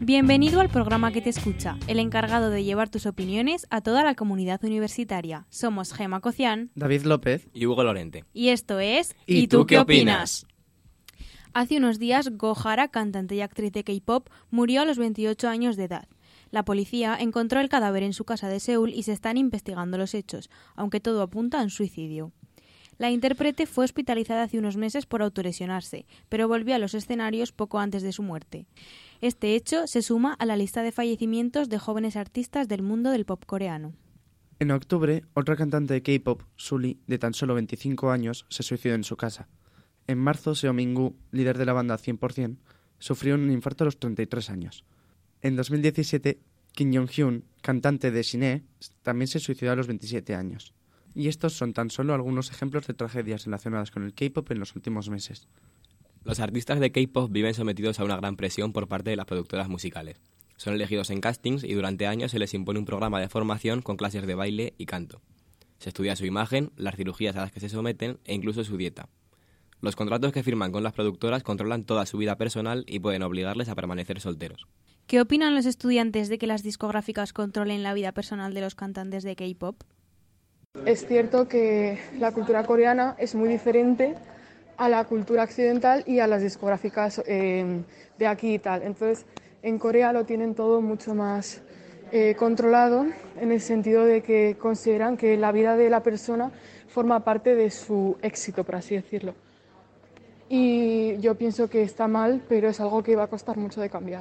Bienvenido al programa que te escucha, el encargado de llevar tus opiniones a toda la comunidad universitaria. Somos Gemma Cocián, David López y Hugo Lorente. Y esto es... ¿Y tú qué opinas? Hace unos días, Go Hara, cantante y actriz de K-pop, murió a los 28 años de edad. La policía encontró el cadáver en su casa de Seúl y se están investigando los hechos, aunque todo apunta a un suicidio. La intérprete fue hospitalizada hace unos meses por autolesionarse, pero volvió a los escenarios poco antes de su muerte. Este hecho se suma a la lista de fallecimientos de jóvenes artistas del mundo del pop coreano. En octubre, otra cantante de K-pop, Sulli, de tan solo 25 años, se suicidó en su casa. En marzo, Seo Min-gu, líder de la banda 100%, sufrió un infarto a los 33 años. En 2017, Kim Jong-hyun, cantante de Shinee, también se suicidó a los 27 años. Y estos son tan solo algunos ejemplos de tragedias relacionadas con el K-pop en los últimos meses. Los artistas de K-pop viven sometidos a una gran presión por parte de las productoras musicales. Son elegidos en castings y durante años se les impone un programa de formación con clases de baile y canto. Se estudia su imagen, las cirugías a las que se someten e incluso su dieta. Los contratos que firman con las productoras controlan toda su vida personal y pueden obligarles a permanecer solteros. ¿Qué opinan los estudiantes de que las discográficas controlen la vida personal de los cantantes de K-pop? Es cierto que la cultura coreana es muy diferente a la cultura occidental y a las discográficas de aquí y tal. Entonces, en Corea lo tienen todo mucho más controlado, en el sentido de que consideran que la vida de la persona forma parte de su éxito, por así decirlo. Y yo pienso que está mal, pero es algo que va a costar mucho de cambiar.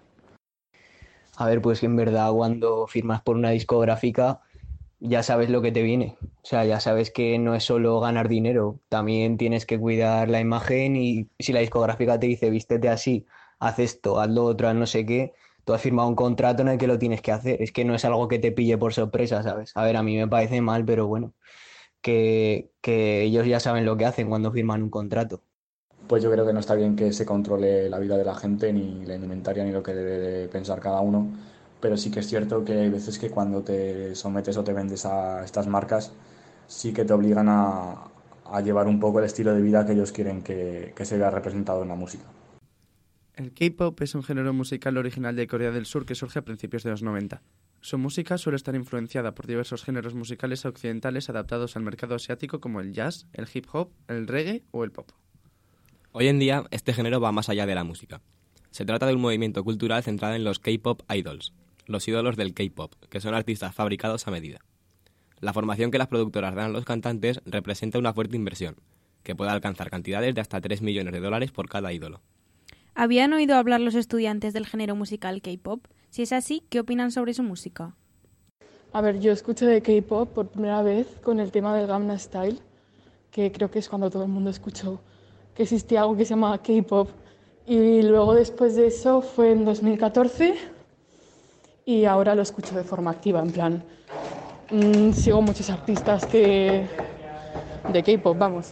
A ver, pues que en verdad cuando firmas por una discográfica ya sabes lo que te viene. O sea, ya sabes que no es solo ganar dinero, también tienes que cuidar la imagen y si la discográfica te dice vístete así, haz esto, haz lo otro, haz no sé qué, tú has firmado un contrato en el que lo tienes que hacer. Es que no es algo que te pille por sorpresa, ¿sabes? A ver, a mí me parece mal, pero bueno, que ellos ya saben lo que hacen cuando firman un contrato. Pues yo creo que no está bien que se controle la vida de la gente, ni la indumentaria, ni lo que debe de pensar cada uno. Pero sí que es cierto que hay veces que cuando te sometes o te vendes a estas marcas, sí que te obligan a llevar un poco el estilo de vida que ellos quieren que se vea representado en la música. El K-pop es un género musical original de Corea del Sur que surge a principios de los 90. Su música suele estar influenciada por diversos géneros musicales occidentales adaptados al mercado asiático como el jazz, el hip hop, el reggae o el pop. Hoy en día, este género va más allá de la música. Se trata de un movimiento cultural centrado en los K-pop idols, los ídolos del K-pop, que son artistas fabricados a medida. La formación que las productoras dan a los cantantes representa una fuerte inversión, que puede alcanzar cantidades de hasta $3 millones por cada ídolo. ¿Habían oído hablar los estudiantes del género musical K-pop? Si es así, ¿qué opinan sobre su música? A ver, yo escuché de K-pop por primera vez con el tema del Gangnam Style, que creo que es cuando todo el mundo escuchó que existía algo que se llamaba K-pop. Y luego después de eso fue en 2014 y ahora lo escucho de forma activa, en plan, sigo muchos artistas de K-pop, vamos.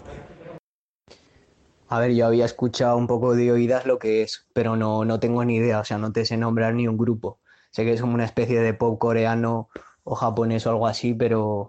A ver, yo había escuchado un poco de oídas lo que es, pero no tengo ni idea, o sea, no te sé nombrar ni un grupo. Sé que es como una especie de pop coreano o japonés o algo así, pero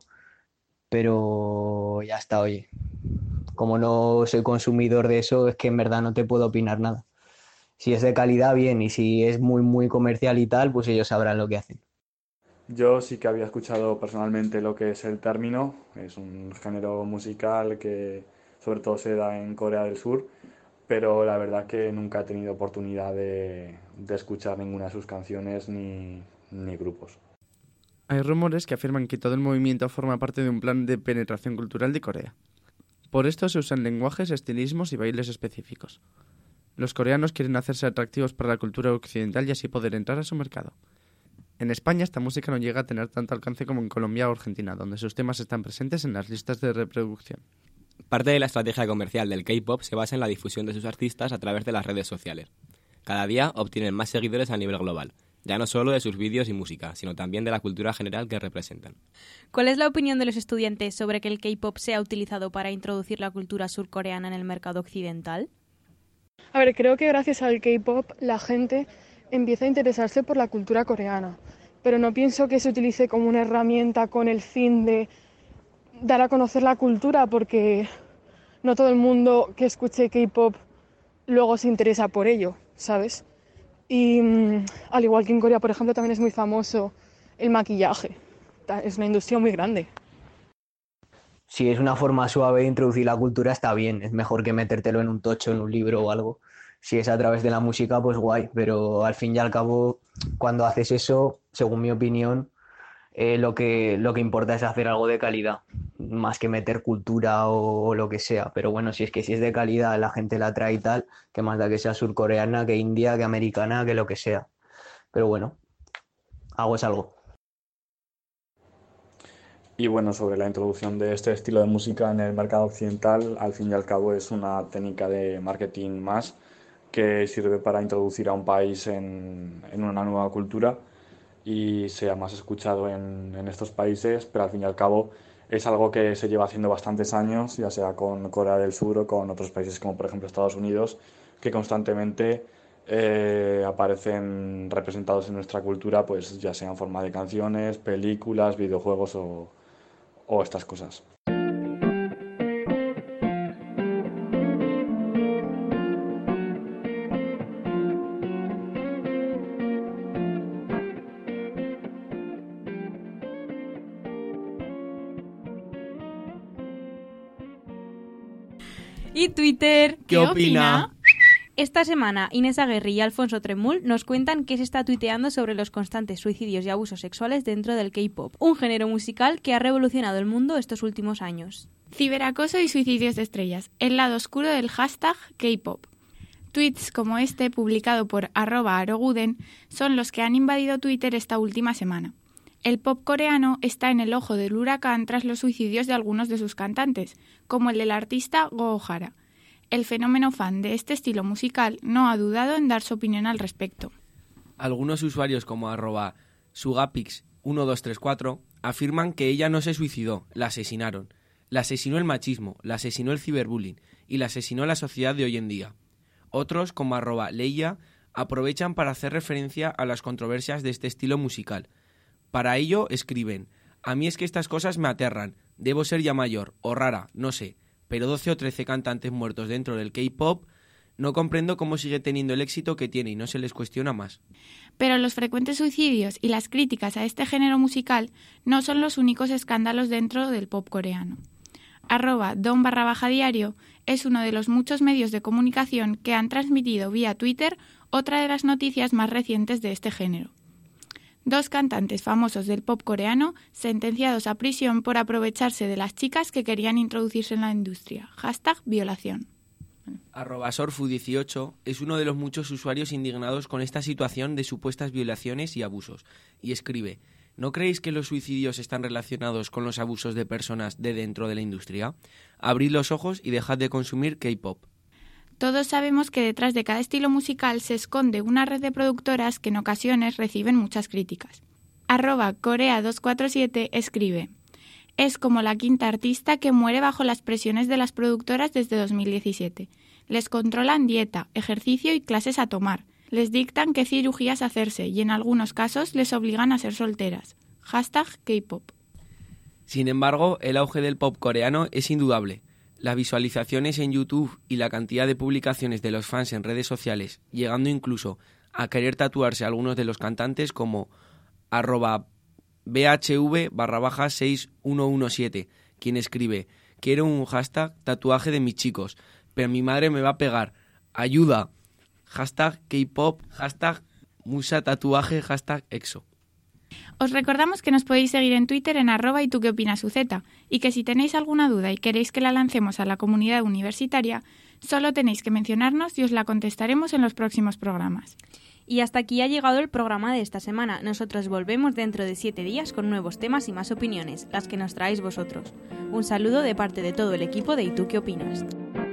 ya está, oye. Como no soy consumidor de eso, es que en verdad no te puedo opinar nada. Si es de calidad, bien, y si es muy, muy comercial y tal, pues ellos sabrán lo que hacen. Yo sí que había escuchado personalmente lo que es el término, es un género musical que sobre todo se da en Corea del Sur, pero la verdad que nunca he tenido oportunidad de escuchar ninguna de sus canciones ni grupos. Hay rumores que afirman que todo el movimiento forma parte de un plan de penetración cultural de Corea. Por esto se usan lenguajes, estilismos y bailes específicos. Los coreanos quieren hacerse atractivos para la cultura occidental y así poder entrar a su mercado. En España esta música no llega a tener tanto alcance como en Colombia o Argentina, donde sus temas están presentes en las listas de reproducción. Parte de la estrategia comercial del K-pop se basa en la difusión de sus artistas a través de las redes sociales. Cada día obtienen más seguidores a nivel global, ya no solo de sus vídeos y música, sino también de la cultura general que representan. ¿Cuál es la opinión de los estudiantes sobre que el K-pop sea utilizado para introducir la cultura surcoreana en el mercado occidental? A ver, creo que gracias al K-pop la gente empieza a interesarse por la cultura coreana, pero no pienso que se utilice como una herramienta con el fin de dar a conocer la cultura, porque no todo el mundo que escuche K-pop luego se interesa por ello, ¿sabes? Y al igual que en Corea, por ejemplo, también es muy famoso el maquillaje. Es una industria muy grande. Si es una forma suave de introducir la cultura, está bien. Es mejor que metértelo en un tocho, en un libro o algo. Si es a través de la música, pues guay. Pero al fin y al cabo, cuando haces eso, según mi opinión, lo que importa es hacer algo de calidad, más que meter cultura o lo que sea. Pero bueno, si es de calidad, la gente la trae y tal, que más da que sea surcoreana, que india, que americana, que lo que sea. Pero bueno, algo es algo. Y bueno, sobre la introducción de este estilo de música en el mercado occidental, al fin y al cabo es una técnica de marketing más que sirve para introducir a un país en una nueva cultura y sea más escuchado en estos países, pero al fin y al cabo es algo que se lleva haciendo bastantes años, ya sea con Corea del Sur o con otros países como por ejemplo Estados Unidos, que constantemente aparecen representados en nuestra cultura, pues ya sea en forma de canciones, películas, videojuegos o estas cosas. ¿Y Twitter? ¿Qué opina? Esta semana, Inés Aguirre y Alfonso Tremul nos cuentan qué se está tuiteando sobre los constantes suicidios y abusos sexuales dentro del K-pop, un género musical que ha revolucionado el mundo estos últimos años. Ciberacoso y suicidios de estrellas, el lado oscuro del hashtag K-pop. Tweets como este, publicado por @aroguden, son los que han invadido Twitter esta última semana. El pop coreano está en el ojo del huracán tras los suicidios de algunos de sus cantantes, como el del artista Go Hara. El fenómeno fan de este estilo musical no ha dudado en dar su opinión al respecto. Algunos usuarios como @sugapix1234 afirman que ella no se suicidó, la asesinaron. La asesinó el machismo, la asesinó el ciberbullying y la asesinó la sociedad de hoy en día. Otros como @leia aprovechan para hacer referencia a las controversias de este estilo musical. Para ello escriben: a mí es que estas cosas me aterran, debo ser ya mayor o rara, no sé. Pero 12 o 13 cantantes muertos dentro del K-pop, no comprendo cómo sigue teniendo el éxito que tiene y no se les cuestiona más. Pero los frecuentes suicidios y las críticas a este género musical no son los únicos escándalos dentro del pop coreano. @don_diario es uno de los muchos medios de comunicación que han transmitido vía Twitter otra de las noticias más recientes de este género. 2 cantantes famosos del pop coreano sentenciados a prisión por aprovecharse de las chicas que querían introducirse en la industria. #violación. @sorfu18 es uno de los muchos usuarios indignados con esta situación de supuestas violaciones y abusos, y escribe: ¿no creéis que los suicidios están relacionados con los abusos de personas de dentro de la industria? Abrid los ojos y dejad de consumir K-pop. Todos sabemos que detrás de cada estilo musical se esconde una red de productoras que en ocasiones reciben muchas críticas. @corea247 escribe: es como la quinta artista que muere bajo las presiones de las productoras desde 2017. Les controlan dieta, ejercicio y clases a tomar. Les dictan qué cirugías hacerse y en algunos casos les obligan a ser solteras. #K-pop. Sin embargo, el auge del pop coreano es indudable. Las visualizaciones en YouTube y la cantidad de publicaciones de los fans en redes sociales, llegando incluso a querer tatuarse a algunos de los cantantes como @bhv_6117, quien escribe: quiero un #tatuaje de mis chicos, pero mi madre me va a pegar, ayuda, #K-pop, #musa_tatuaje, #exo. Os recordamos que nos podéis seguir en Twitter en @ytuqueopinasuz y que si tenéis alguna duda y queréis que la lancemos a la comunidad universitaria, solo tenéis que mencionarnos y os la contestaremos en los próximos programas. Y hasta aquí ha llegado el programa de esta semana. Nosotros volvemos dentro de 7 días con nuevos temas y más opiniones, las que nos traéis vosotros. Un saludo de parte de todo el equipo de ¿Y tú qué opinas?